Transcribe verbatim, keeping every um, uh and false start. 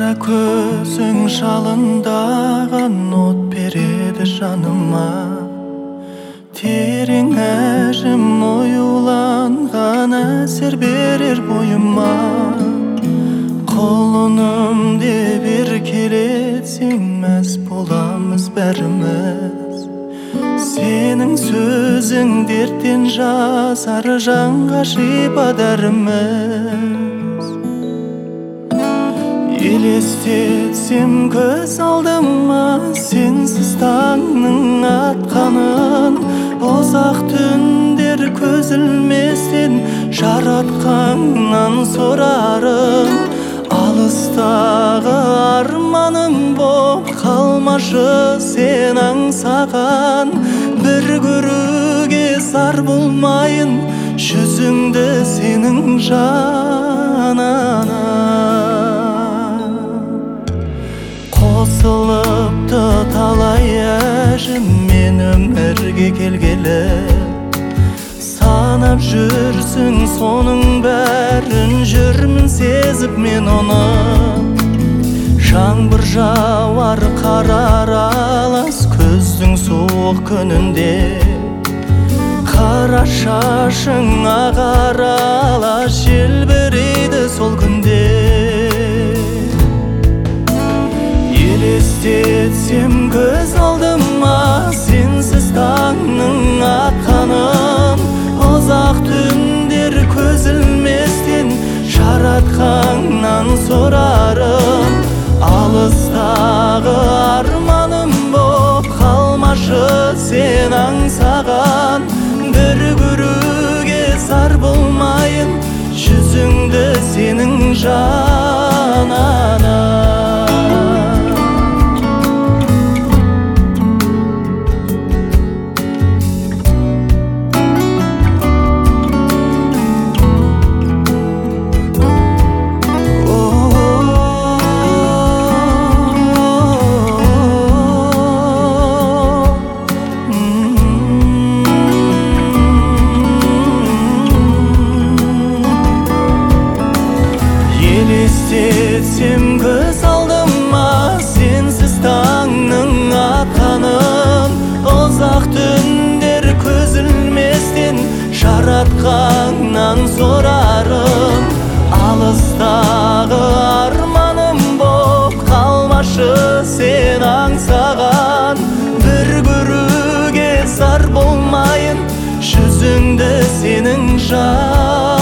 Қара көзің жалындаған от береді жаныма. Терең әжім оюланған әсер берер бойыма. Құлыным деп еркелетсең мәз боламыз бәріміз. Сенің сөзің дерттен жазар жанға шипа дәріміз. Елестетсем көз алдыма сенсіз таңның атқанын. Ұзақ түндер көз ілместен жаратқаннан сорарым. Алыстағы арманым боп қалмашы сен аңсаған. Бір көруге зар болмайын жүзіңді сенің жанына. Қосылыпты талай әжім мен өмірге келгелі. Санап жүрсің соның бәрін жүрмін сезіп мен оны. Жаңбыр жауар қарар алас күздің суық күнінде. Қара шашың ағар алас желбірейді сол күнде. Елестетсем көз алдыма сенсіз таңның атқанын. Ұзақ түндер көз ілместен жаратқаннан сорарым. Алыстағы арманым боп қалмашы сен аңсаған. Бір көруге зар болмайын жүзіңді сенің жанына. Елестетсем көз алдыма сенсіз таңның атқанын. Ұзақ түндер көз ілместен жаратқаннан сорарым. Алыстағы арманым боп қалмашы сен аңсаған. Бір көруге зар болмайын жүзіңді сенің жанына.